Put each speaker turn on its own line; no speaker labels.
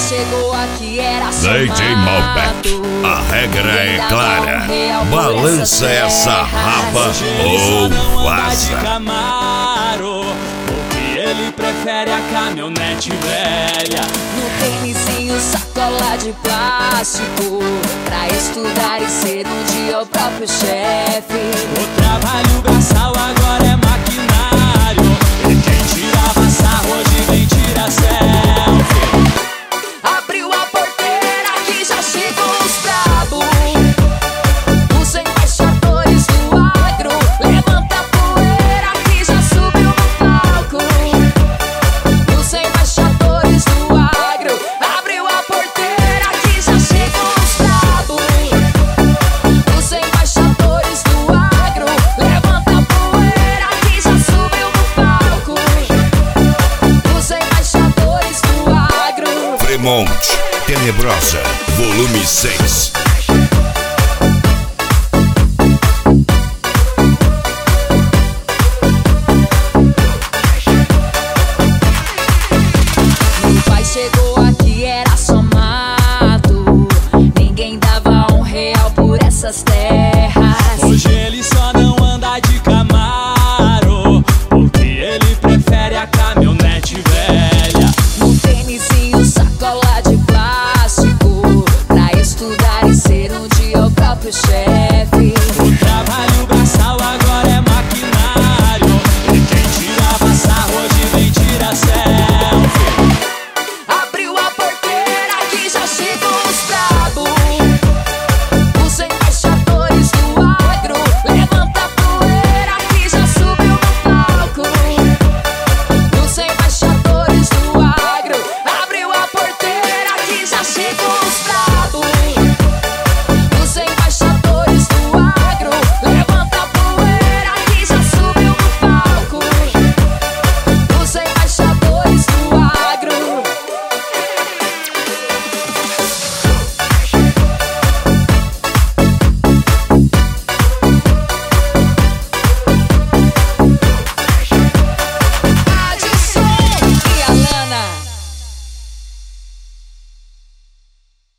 chegou aqui era
DJ Malbec, a regra é clara. Balança essa raba ou vaza.
Porque ele prefere a caminhonete velha.
No tênisinho, sacola de plástico, pra estudar e ser um dia o próprio chefe.
O trabalho braçal agora é maquinário, e quem tirava sarro hoje vem tirar selfie.
Abriu a porteira que já chegou os brabos, os embaixadores do agro. Levanta a poeira que já subiu no palco, os embaixadores do agro. Abriu a porteira que já chegou os brabos, os embaixadores do agro. Levanta a poeira que já subiu no palco, os embaixadores do agro.
Fremont, Tenebrosa, volume 6.